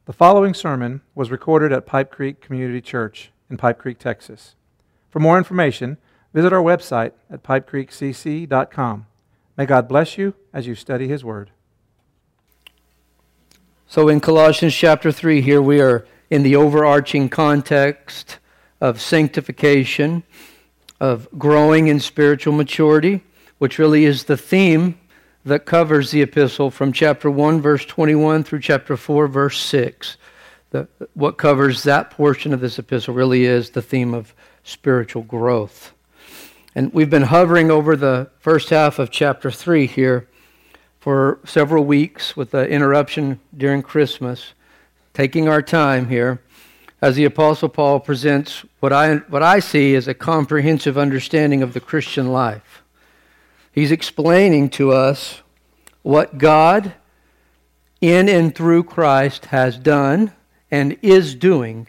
The following sermon was recorded at Pipe Creek Community Church in Pipe Creek, Texas. For more information, visit our website at pipecreekcc.com. May God bless you as you study His Word. So in Colossians chapter 3 here we are in the overarching context of sanctification, of growing in spiritual maturity, which really is the theme that covers the epistle from chapter 1, verse 21 through chapter 4, verse 6. What covers that portion of this epistle really is the theme of spiritual growth. And we've been hovering over the first half of chapter 3 here for several weeks with the interruption during Christmas, taking our time here as the Apostle Paul presents what I see as a comprehensive understanding of the Christian life. He's explaining to us what God in and through Christ has done and is doing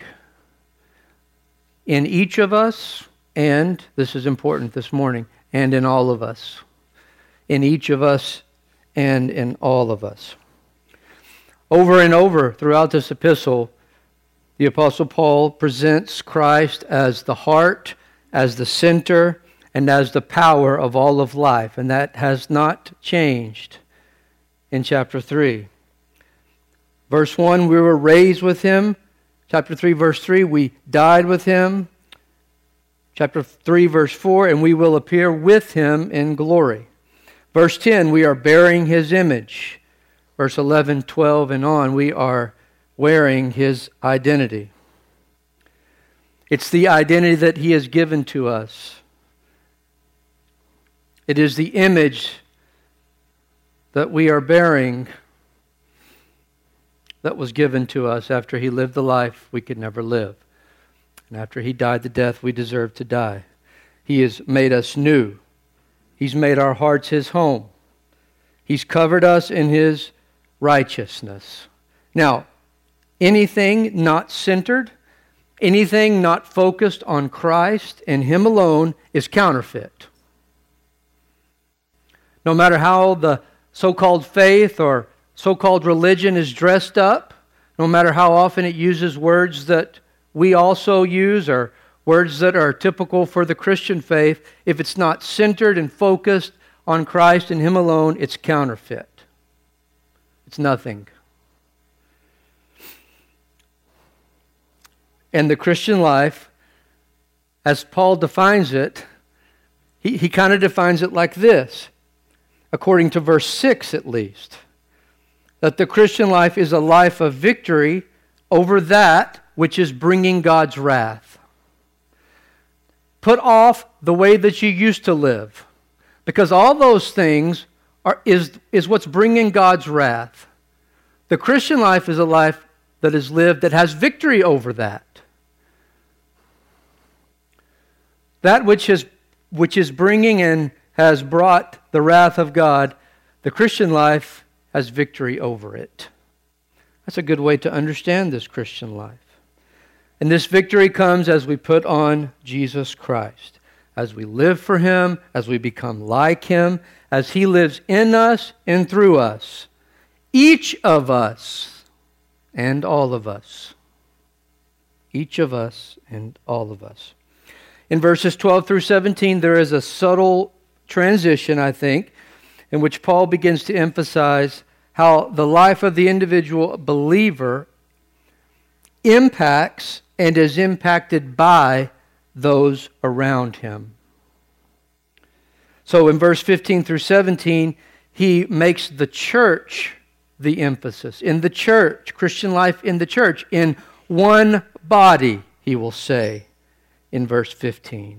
in each of us, and this is important this morning, and in all of us. In each of us and in all of us. Over and over throughout this epistle, the Apostle Paul presents Christ as the heart, as the center, and as the power of all of life. And that has not changed in chapter 3. Verse 1, we were raised with Him. Chapter 3, verse 3, we died with Him. Chapter 3, verse 4, and we will appear with Him in glory. Verse 10, we are bearing His image. Verse 11, 12, and on, we are wearing His identity. It's the identity that He has given to us. It is the image that we are bearing that was given to us after He lived the life we could never live. And after He died the death we deserve to die. He has made us new. He's made our hearts His home. He's covered us in His righteousness. Now, anything not centered, anything not focused on Christ and Him alone is counterfeit. No matter how the so-called faith or so-called religion is dressed up, no matter how often it uses words that we also use or words that are typical for the Christian faith, if it's not centered and focused on Christ and Him alone, it's counterfeit. It's nothing. And the Christian life, as Paul defines it, he kind of defines it like this, according to verse 6 at least, that the Christian life is a life of victory over that which is bringing God's wrath. Put off the way that you used to live, because all those things is what's bringing God's wrath. The Christian life is a life that is lived that has victory over that. That which is bringing and has brought the wrath of God, the Christian life has victory over it. That's a good way to understand this Christian life. And this victory comes as we put on Jesus Christ, as we live for Him, as we become like Him, as He lives in us and through us. Each of us and all of us. Each of us and all of us. In verses 12 through 17, there is a subtle transition, I think, in which Paul begins to emphasize how the life of the individual believer impacts and is impacted by those around him. So in verse 15 through 17, he makes the church the emphasis. In the church, Christian life in the church, in one body, he will say in verse 15.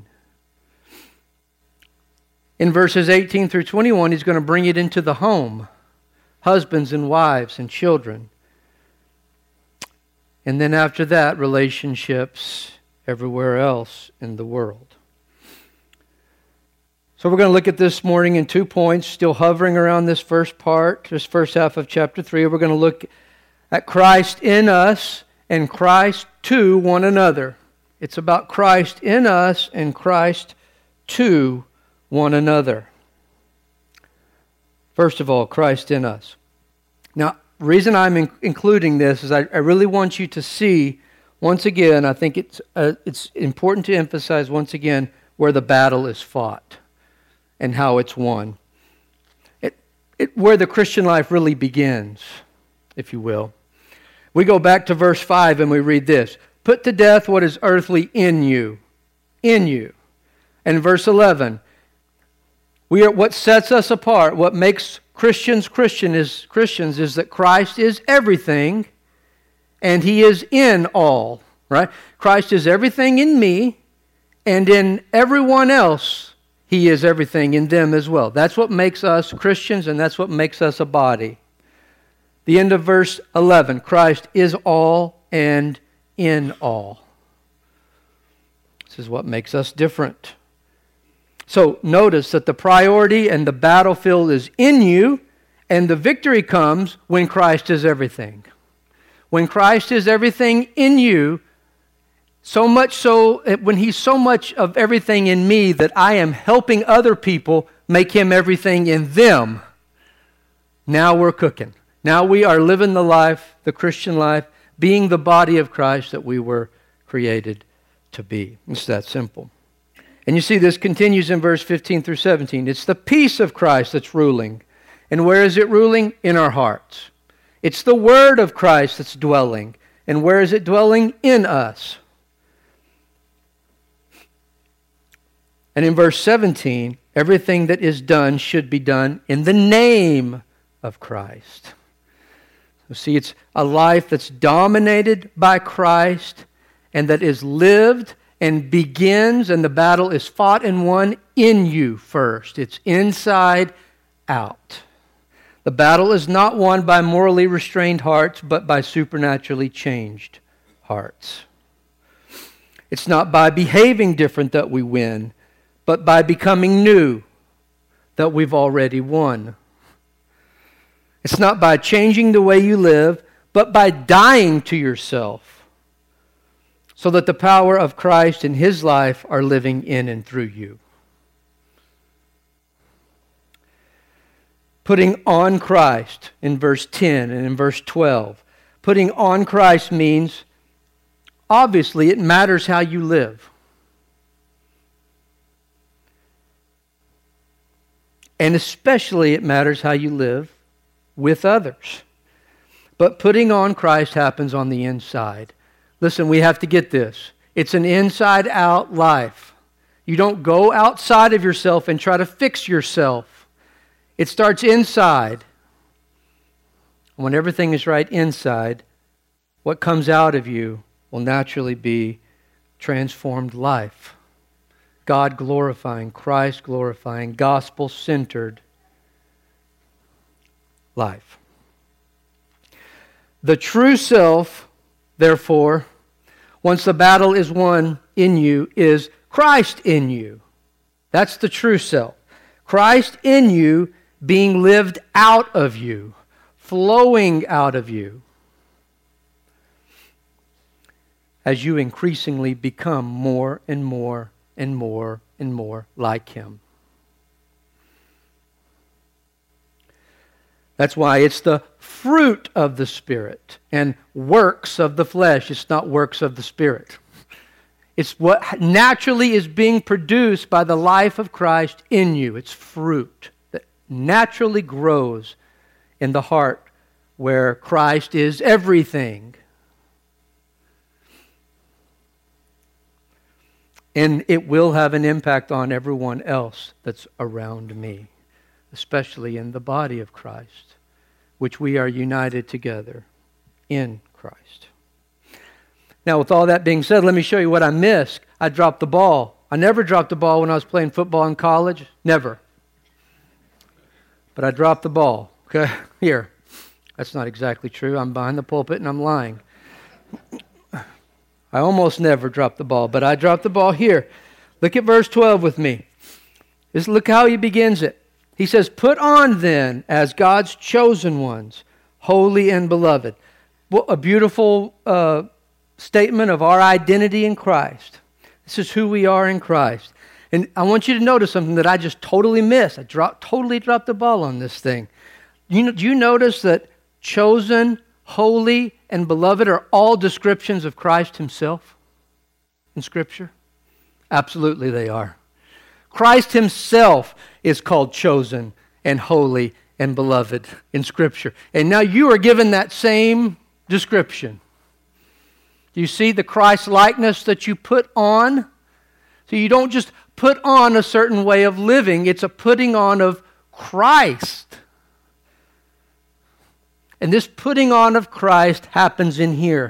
In verses 18 through 21, he's going to bring it into the home, husbands and wives and children. And then after that, relationships everywhere else in the world. So we're going to look at this morning in 2 points, still hovering around this first part, this first half of chapter 3. We're going to look at Christ in us and Christ to one another. It's about Christ in us and Christ to one another. First of all, Christ in us. Now, the reason I'm including this is I really want you to see, once again, I think it's important to emphasize once again where the battle is fought and how it's won. Where the Christian life really begins, if you will. We go back to verse 5 and we read this. Put to death what is earthly in you. In you. And verse 11. What sets us apart, what makes Christians is that Christ is everything and He is in all. Right? Christ is everything in me, and in everyone else, He is everything in them as well. That's what makes us Christians, and that's what makes us a body. The end of verse 11, Christ is all and in all. This is what makes us different. So notice that the priority and the battlefield is in you, and the victory comes when Christ is everything. When Christ is everything in you, so much so, when He's so much of everything in me that I am helping other people make Him everything in them, now we're cooking. Now we are living the life, the Christian life, being the body of Christ that we were created to be. It's that simple. And you see this continues in verse 15 through 17. It's the peace of Christ that's ruling. And where is it ruling? In our hearts. It's the word of Christ that's dwelling. And where is it dwelling? In us. And in verse 17, everything that is done should be done in the name of Christ. So see, it's a life that's dominated by Christ and that is lived and begins, and the battle is fought and won in you first. It's inside out. The battle is not won by morally restrained hearts, but by supernaturally changed hearts. It's not by behaving different that we win, but by becoming new that we've already won. It's not by changing the way you live, but by dying to yourself, so that the power of Christ and His life are living in and through you. Putting on Christ in verse 10 and in verse 12. Putting on Christ means, obviously, it matters how you live. And especially it matters how you live with others. But putting on Christ happens on the inside. Listen, we have to get this. It's an inside-out life. You don't go outside of yourself and try to fix yourself. It starts inside. When everything is right inside, what comes out of you will naturally be transformed life. God glorifying, Christ glorifying, gospel-centered life. The true self, therefore, once the battle is won in you, is Christ in you. That's the true self. Christ in you being lived out of you, flowing out of you, as you increasingly become more and more and more and more like Him. That's why it's the fruit of the Spirit and works of the flesh. It's not works of the Spirit. It's what naturally is being produced by the life of Christ in you. It's fruit that naturally grows in the heart where Christ is everything. And it will have an impact on everyone else that's around me, especially in the body of Christ, which we are united together in Christ. Now, with all that being said, let me show you what I missed. I dropped the ball. I never dropped the ball when I was playing football in college. Never. But I dropped the ball. Okay, here. That's not exactly true. I'm behind the pulpit and I'm lying. I almost never drop the ball, but I dropped the ball here. Look at verse 12 with me. Look how he begins it. He says, "Put on then as God's chosen ones, holy and beloved." Well, a beautiful statement of our identity in Christ. This is who we are in Christ. And I want you to notice something that I just totally missed. I totally dropped the ball on this thing. Do you notice that chosen, holy, and beloved are all descriptions of Christ himself in Scripture? Absolutely they are. Christ himself is called chosen and holy and beloved in Scripture. And now you are given that same description. Do you see the Christ likeness that you put on? So you don't just put on a certain way of living, it's a putting on of Christ. And this putting on of Christ happens in here.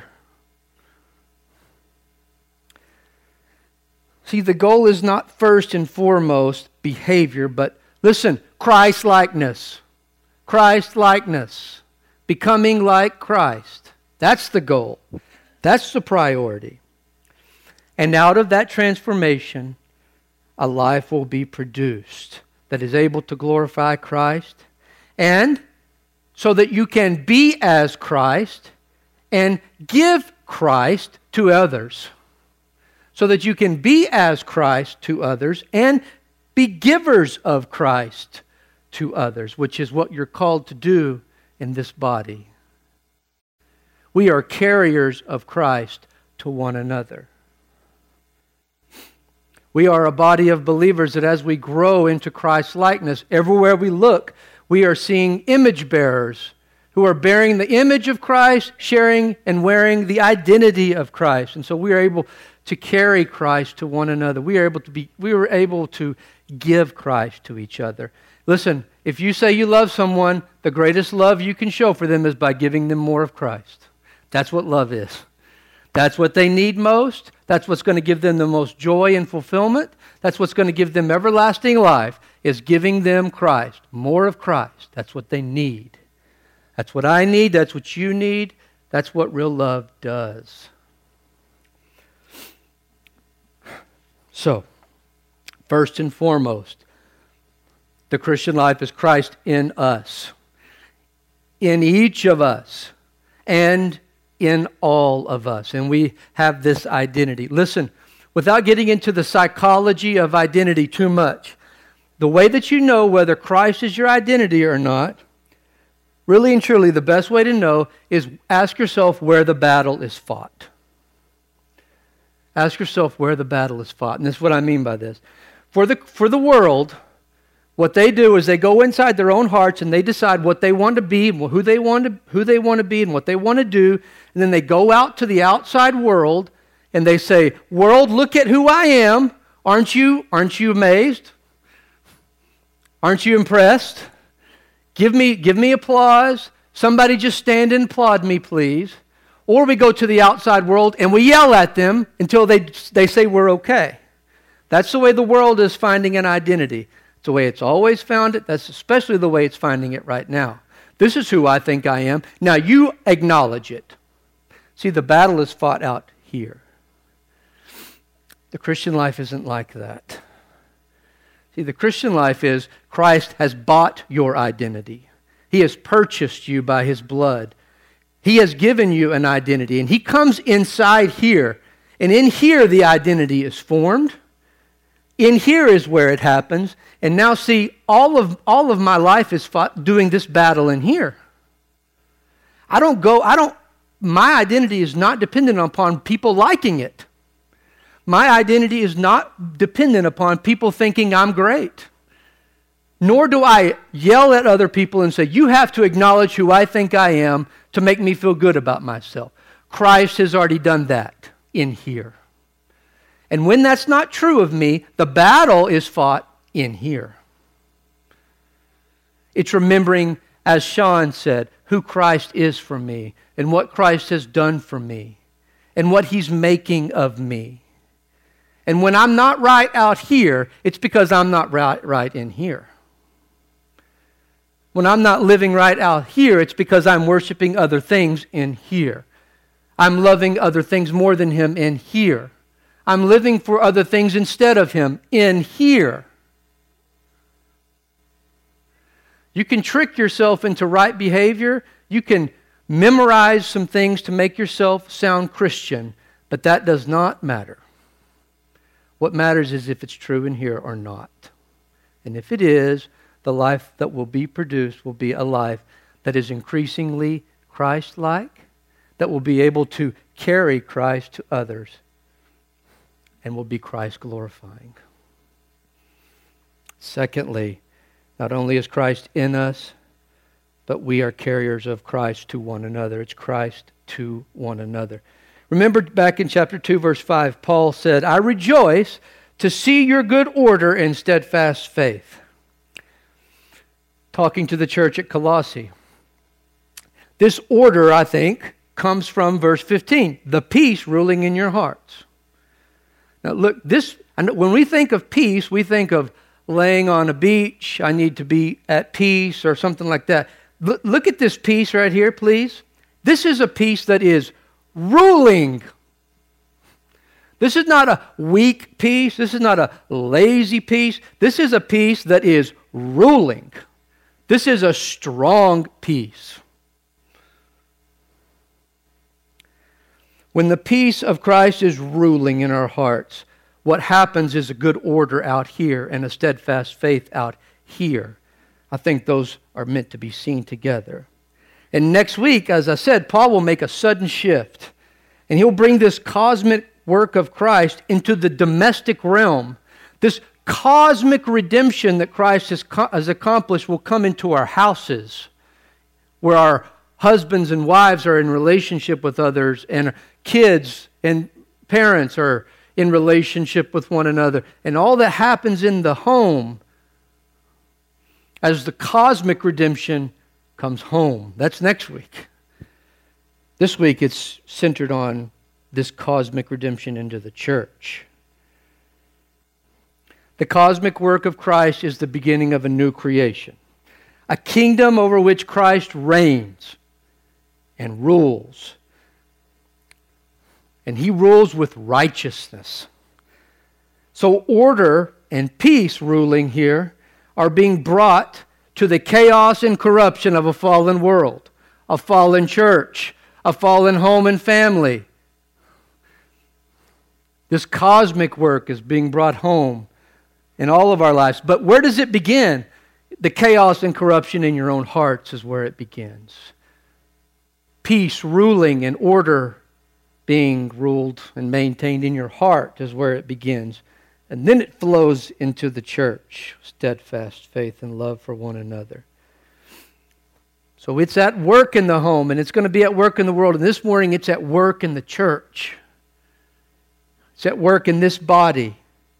See, the goal is not first and foremost behavior, but listen, Christ-likeness. Christ-likeness. Becoming like Christ. That's the goal. That's the priority. And out of that transformation, a life will be produced that is able to glorify Christ, and so that you can be as Christ and give Christ to others. So that you can be as Christ to others and be givers of Christ to others, which is what you're called to do in this body. We are carriers of Christ to one another. We are a body of believers that as we grow into Christ's likeness, everywhere we look, we are seeing image bearers who are bearing the image of Christ, sharing and wearing the identity of Christ. And so we are able to carry Christ to one another. We were able to give Christ to each other. Listen, if you say you love someone, the greatest love you can show for them is by giving them more of Christ. That's what love is. That's what they need most. That's what's going to give them the most joy and fulfillment. That's what's going to give them everlasting life, is giving them Christ, more of Christ. That's what they need. That's what I need. That's what you need. That's what real love does. So, first and foremost, the Christian life is Christ in us, in each of us, and in all of us. And we have this identity. Listen, without getting into the psychology of identity too much, the way that you know whether Christ is your identity or not, really and truly the best way to know is ask yourself where the battle is fought. Ask yourself where the battle is fought. And this is what I mean by this. For the world, what they do is they go inside their own hearts and they decide what they want to be, who they want to be, and what they want to do. And then they go out to the outside world and they say, "World, look at who I am. Aren't you amazed? Aren't you impressed? Give me applause. Somebody just stand and applaud me, please." Or we go to the outside world and we yell at them until they say we're okay. That's the way the world is finding an identity. It's the way it's always found it. That's especially the way it's finding it right now. This is who I think I am. Now you acknowledge it. See, the battle is fought out here. The Christian life isn't like that. See, the Christian life is Christ has bought your identity. He has purchased you by His blood. He has given you an identity, and He comes inside here. And in here, the identity is formed. In here is where it happens. And now see, all of my life is fought doing this battle in here. My identity is not dependent upon people liking it. My identity is not dependent upon people thinking I'm great. Nor do I yell at other people and say, "You have to acknowledge who I think I am to make me feel good about myself." Christ has already done that in here. And when that's not true of me, the battle is fought in here. It's remembering, as Sean said, who Christ is for me and what Christ has done for me and what He's making of me. And when I'm not right out here, it's because I'm not right in here. When I'm not living right out here, it's because I'm worshiping other things in here. I'm loving other things more than Him in here. I'm living for other things instead of Him in here. You can trick yourself into right behavior. You can memorize some things to make yourself sound Christian, but that does not matter. What matters is if it's true in here or not. And if it is, the life that will be produced will be a life that is increasingly Christ-like, that will be able to carry Christ to others and will be Christ-glorifying. Secondly, not only is Christ in us, but we are carriers of Christ to one another. It's Christ to one another. Remember back in chapter 2, verse 5, Paul said, I rejoice to see your good order and steadfast faith. Talking to the church at Colossae. This order, I think, comes from verse 15, the peace ruling in your hearts. Now look, when we think of peace, we think of laying on a beach, I need to be at peace or something like that. Look at this peace right here, please. This is a peace that is ruling. This is not a weak peace. This is not a lazy peace. This is a peace that is ruling. This is a strong peace. When the peace of Christ is ruling in our hearts, what happens is a good order out here and a steadfast faith out here. I think those are meant to be seen together. And next week, as I said, Paul will make a sudden shift. And he'll bring this cosmic work of Christ into the domestic realm. This cosmic redemption that Christ has accomplished will come into our houses, where our husbands and wives are in relationship with others, and kids and parents are in relationship with one another. And all that happens in the home as the cosmic redemption comes home. That's next week. This week it's centered on this cosmic redemption into the church. The cosmic work of Christ is the beginning of a new creation. A kingdom over which Christ reigns and rules. And He rules with righteousness. So order and peace ruling here are being brought to the chaos and corruption of a fallen world, a fallen church, a fallen home and family. This cosmic work is being brought home in all of our lives. But where does it begin? The chaos and corruption in your own hearts is where it begins. Peace ruling and order being ruled and maintained in your heart is where it begins. And then it flows into the church, steadfast faith and love for one another. So it's at work in the home, and it's going to be at work in the world. And this morning, it's at work in the church. It's at work in this body.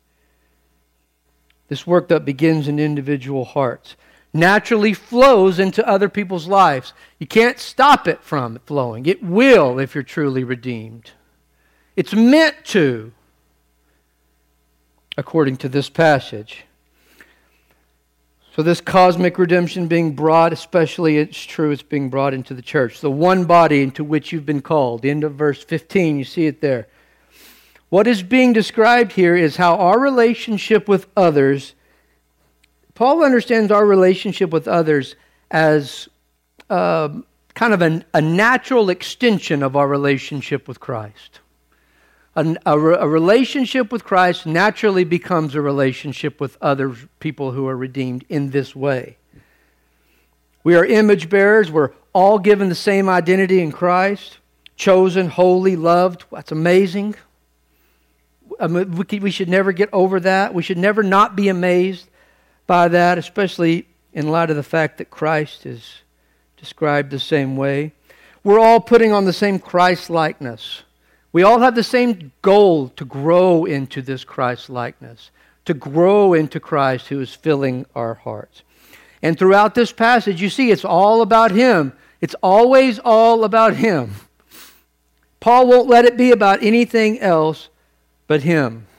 This work that begins in individual hearts naturally flows into other people's lives. You can't stop it from flowing. It will if you're truly redeemed. It's meant to, according to this passage. So this cosmic redemption being brought, especially it's true, it's being brought into the church. The one body into which you've been called. End of verse 15, you see it there. What is being described here is how our relationship with others, Paul understands our relationship with others as kind of a natural extension of our relationship with Christ. A relationship with Christ naturally becomes a relationship with other people who are redeemed in this way. We are image bearers. We're all given the same identity in Christ. Chosen, holy, loved. That's amazing. We should never get over that. We should never not be amazed by that, especially in light of the fact that Christ is described the same way. We're all putting on the same Christ-likeness. We all have the same goal to grow into this Christ-likeness, to grow into Christ who is filling our hearts. And throughout this passage, you see it's all about Him. It's always all about Him. Paul won't let it be about anything else but Him.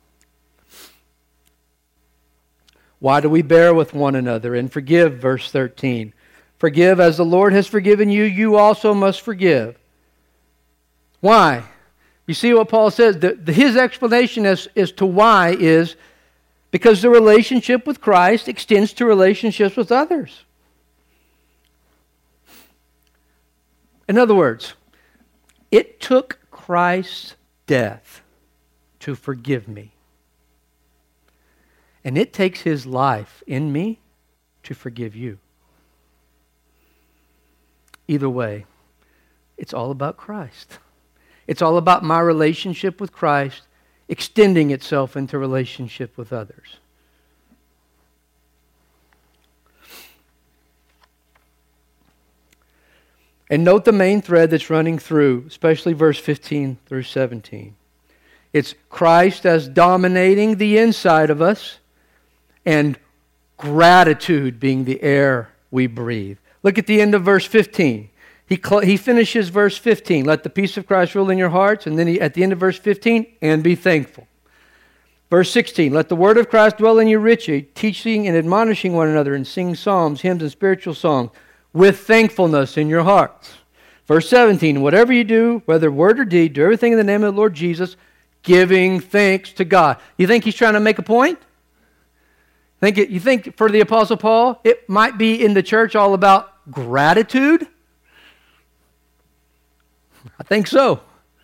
Why do we bear with one another and forgive? Verse 13. Forgive as the Lord has forgiven you, you also must forgive. Why? You see what Paul says? His explanation as to why is because the relationship with Christ extends to relationships with others. In other words, it took Christ's death to forgive me. And it takes His life in me to forgive you. Either way, it's all about Christ. It's all about my relationship with Christ extending itself into relationship with others. And note the main thread that's running through, especially verse 15 through 17. It's Christ as dominating the inside of us and gratitude being the air we breathe. Look at the end of verse 15. He finishes verse 15. Let the peace of Christ rule in your hearts. And then at the end of verse 15, and be thankful. Verse 16, let the word of Christ dwell in you richly, teaching and admonishing one another and singing psalms, hymns, and spiritual songs with thankfulness in your hearts. Verse 17, whatever you do, whether word or deed, do everything in the name of the Lord Jesus, giving thanks to God. You think he's trying to make a point? You think for the Apostle Paul, it might be in the church all about gratitude? I think so.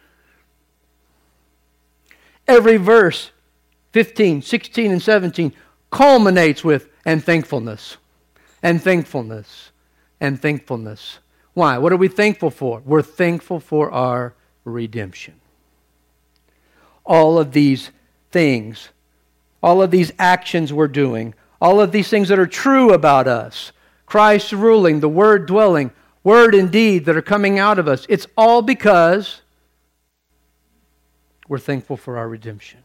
Every verse, 15, 16, and 17, culminates with, and thankfulness, and thankfulness, and thankfulness. Why? What are we thankful for? We're thankful for our redemption. All of these things, all of these actions we're doing, all of these things that are true about us, Christ ruling, the Word dwelling, word and deed that are coming out of us, it's all because we're thankful for our redemption.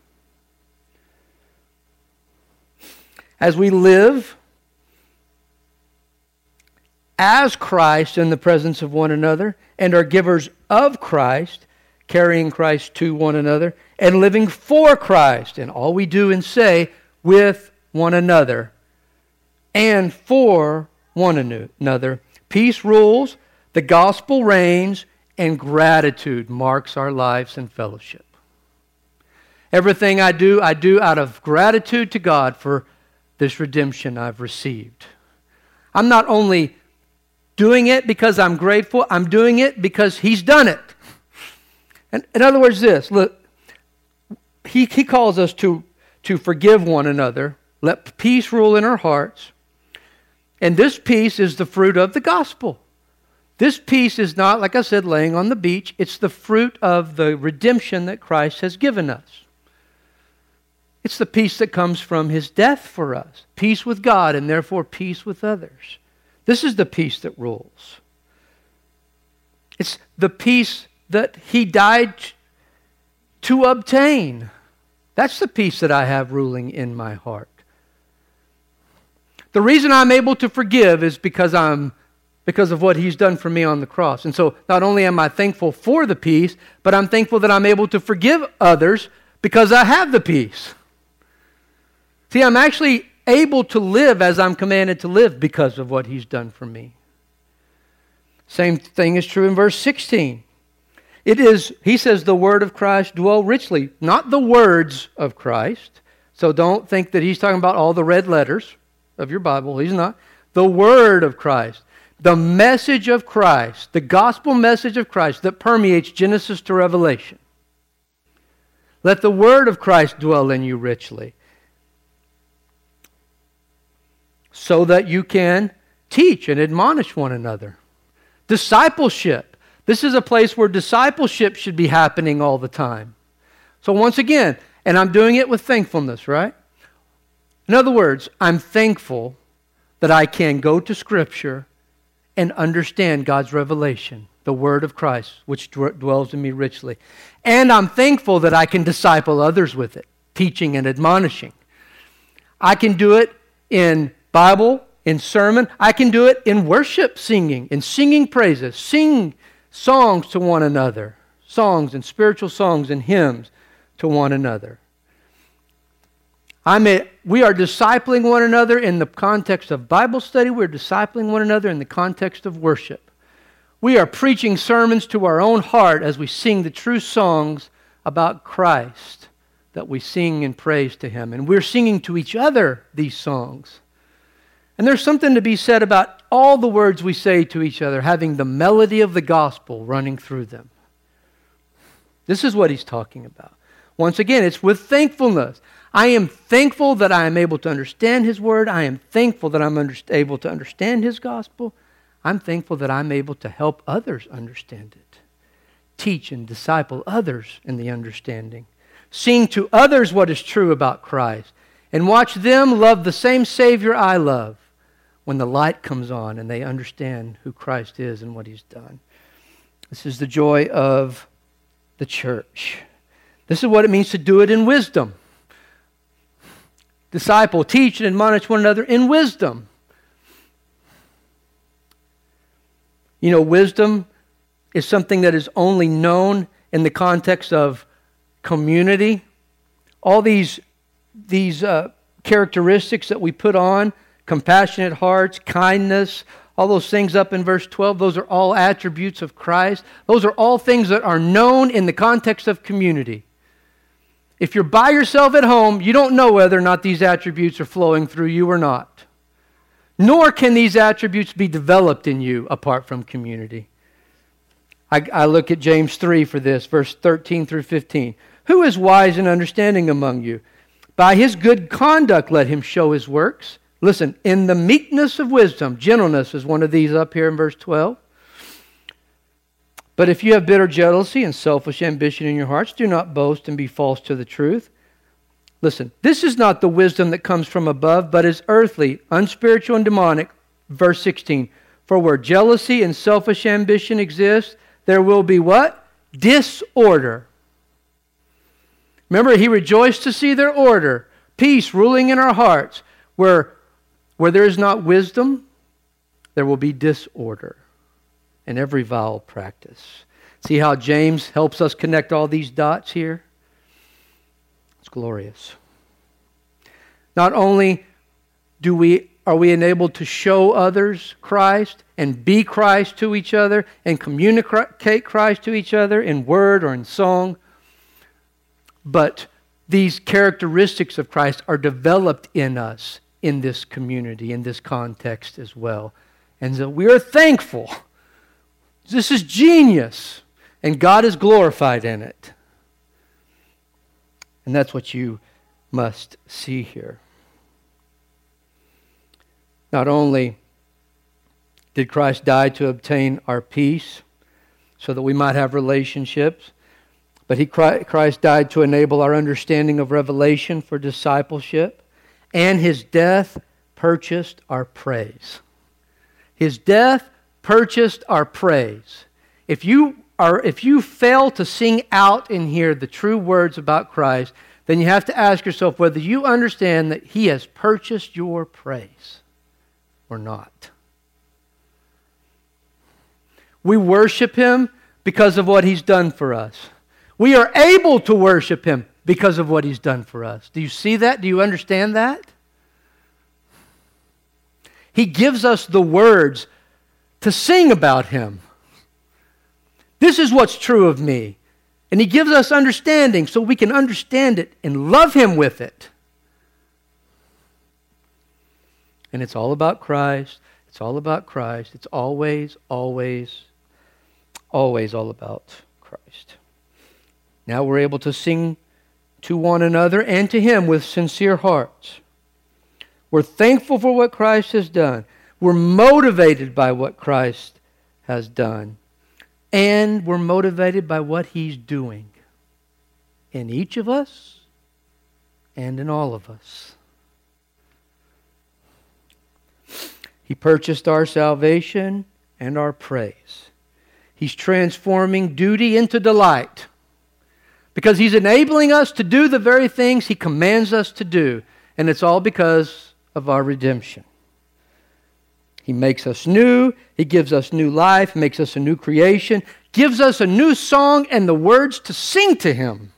As we live as Christ in the presence of one another and are givers of Christ, carrying Christ to one another, and living for Christ in all we do and say with one another and for one another, peace rules, the gospel reigns, and gratitude marks our lives and fellowship. Everything I do out of gratitude to God for this redemption I've received. I'm not only doing it because I'm grateful, I'm doing it because He's done it. And in other words, look, He calls us to forgive one another, let peace rule in our hearts, and this peace is the fruit of the gospel. This peace is not, like I said, laying on the beach. It's the fruit of the redemption that Christ has given us. It's the peace that comes from His death for us. Peace with God and therefore peace with others. This is the peace that rules. It's the peace that He died to obtain. That's the peace that I have ruling in my heart. The reason I'm able to forgive is because of what He's done for me on the cross. And so not only am I thankful for the peace, but I'm thankful that I'm able to forgive others because I have the peace. See, I'm actually able to live as I'm commanded to live because of what He's done for me. Same thing is true in verse 16. He says, the word of Christ dwell richly, not the words of Christ. So don't think that he's talking about all the red letters of your Bible. He's not. The word of Christ, the message of Christ, the gospel message of Christ that permeates Genesis to Revelation. Let the word of Christ dwell in you richly, so that you can teach and admonish one another. Discipleship. This is a place where discipleship should be happening all the time. So once again, and I'm doing it with thankfulness, right? In other words, I'm thankful that I can go to Scripture and understand God's revelation, the Word of Christ, which dwells in me richly. And I'm thankful that I can disciple others with it, teaching and admonishing. I can do it in Bible, in sermon. I can do it in worship singing, in singing praises, sing songs to one another, songs and spiritual songs and hymns to one another. We are discipling one another in the context of Bible study. We're discipling one another in the context of worship. We are preaching sermons to our own heart as we sing the true songs about Christ that we sing in praise to Him. And we're singing to each other these songs. And there's something to be said about all the words we say to each other having the melody of the gospel running through them. This is what he's talking about. Once again, it's with thankfulness. I am thankful that I am able to understand His Word. I am thankful that I'm able to understand His gospel. I'm thankful that I'm able to help others understand it. Teach and disciple others in the understanding. Sing to others what is true about Christ. And watch them love the same Savior I love when the light comes on and they understand who Christ is and what He's done. This is the joy of the church. This is what it means to do it in wisdom. Disciple, teach, and admonish one another in wisdom. You know, wisdom is something that is only known in the context of community. All these characteristics that we put on, compassionate hearts, kindness, all those things up in verse 12, those are all attributes of Christ. Those are all things that are known in the context of community. If you're by yourself at home, you don't know whether or not these attributes are flowing through you or not. Nor can these attributes be developed in you apart from community. I look at James 3 for this, verse 13 through 15. Who is wise and understanding among you? By his good conduct let him show his works. Listen, in the meekness of wisdom, gentleness is one of these up here in verse 12. But if you have bitter jealousy and selfish ambition in your hearts, do not boast and be false to the truth. Listen, this is not the wisdom that comes from above, but is earthly, unspiritual, and demonic. Verse 16. For where jealousy and selfish ambition exist, there will be what? Disorder. Remember, he rejoiced to see their order, peace ruling in our hearts. Where there is not wisdom, there will be disorder and every vile practice. See how James helps us connect all these dots here? It's glorious. Not only are we enabled to show others Christ and be Christ to each other and communicate Christ to each other in word or in song, but these characteristics of Christ are developed in us in this community, in this context as well. And so we are thankful. This is genius. And God is glorified in it. And that's what you must see here. Not only did Christ die to obtain our peace so that we might have relationships, but Christ died to enable our understanding of revelation for discipleship. And His death purchased our praise. His death purchased our praise. If you fail to sing out in here the true words about Christ, then you have to ask yourself whether you understand that He has purchased your praise or not. We worship Him because of what He's done for us. We are able to worship Him because of what He's done for us. Do you see that? Do you understand that? He gives us the words to sing about Him. This is what's true of me. And He gives us understanding so we can understand it and love Him with it. And it's all about Christ. It's all about Christ. It's always, always, always all about Christ. Now we're able to sing to one another and to Him with sincere hearts. We're thankful for what Christ has done. We're motivated by what Christ has done. And we're motivated by what He's doing in each of us and in all of us. He purchased our salvation and our praise. He's transforming duty into delight. Because He's enabling us to do the very things He commands us to do. And it's all because of our redemption. He makes us new. He gives us new life, makes us a new creation, gives us a new song and the words to sing to Him.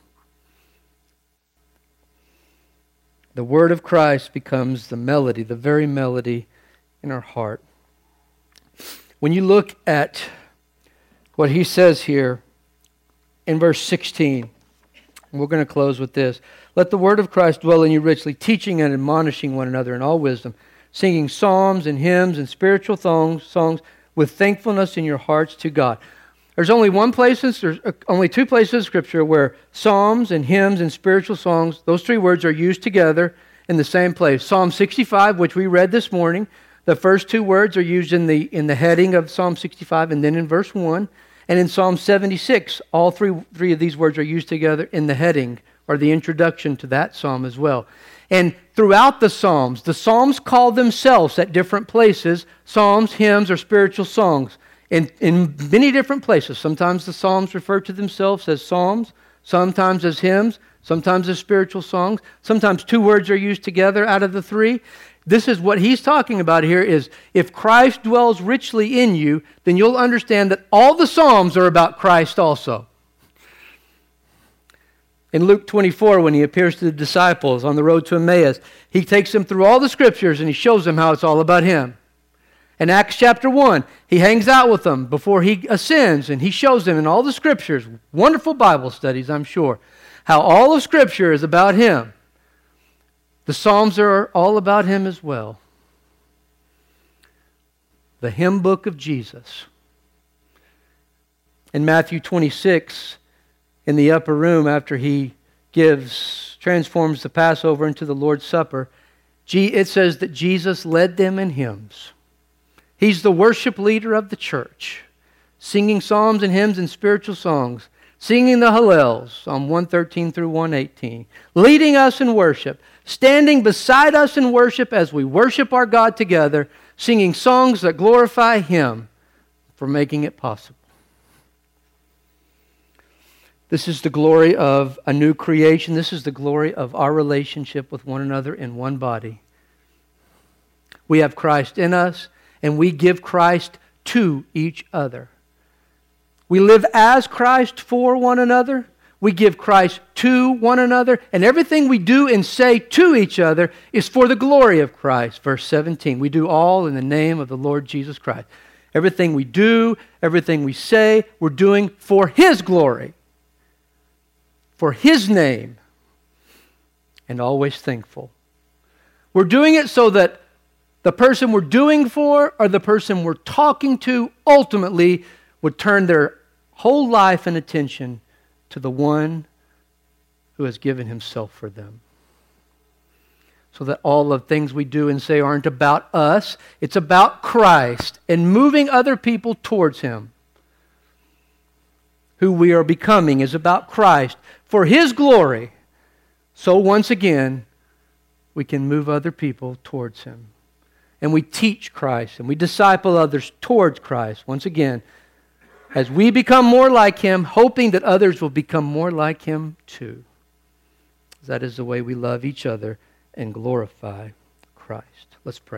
The word of Christ becomes the melody, the very melody in our heart. When you look at what he says here in verse 16, we're going to close with this. Let the word of Christ dwell in you richly, teaching and admonishing one another in all wisdom, singing psalms and hymns and spiritual songs with thankfulness in your hearts to God. There's only two places in Scripture where psalms and hymns and spiritual songs, those three words are used together in the same place. Psalm 65, which we read this morning, The first two words are used in the heading of Psalm 65 and then in verse 1. And in Psalm 76, all three of these words are used together in the heading or the introduction to that psalm as well. And throughout the Psalms call themselves at different places psalms, hymns, or spiritual songs in many different places. Sometimes the Psalms refer to themselves as psalms, sometimes as hymns, sometimes as spiritual songs. Sometimes two words are used together out of the three. This is what he's talking about here is if Christ dwells richly in you, then you'll understand that all the Psalms are about Christ also. In Luke 24, when he appears to the disciples on the road to Emmaus, he takes them through all the scriptures and he shows them how it's all about him. In Acts chapter 1, he hangs out with them before he ascends and he shows them in all the scriptures, wonderful Bible studies, I'm sure, how all of Scripture is about him. The Psalms are all about him as well. The hymn book of Jesus. In Matthew 26, in the upper room, after he transforms the Passover into the Lord's Supper, it says that Jesus led them in hymns. He's the worship leader of the church, singing psalms and hymns and spiritual songs, singing the Hallels, Psalm 113 through 118, leading us in worship, standing beside us in worship as we worship our God together, singing songs that glorify Him for making it possible. This is the glory of a new creation. This is the glory of our relationship with one another in one body. We have Christ in us, and we give Christ to each other. We live as Christ for one another. We give Christ to one another. And everything we do and say to each other is for the glory of Christ. Verse 17, we do all in the name of the Lord Jesus Christ. Everything we do, everything we say, we're doing for His glory, for His name, and always thankful. We're doing it so that the person we're doing for or the person we're talking to ultimately would turn their whole life and attention to the one who has given Himself for them. So that all the things we do and say aren't about us, it's about Christ and moving other people towards Him. Who we are becoming is about Christ for His glory. So once again, we can move other people towards Him. And we teach Christ and we disciple others towards Christ. Once again, as we become more like Him, hoping that others will become more like Him too. That is the way we love each other and glorify Christ. Let's pray.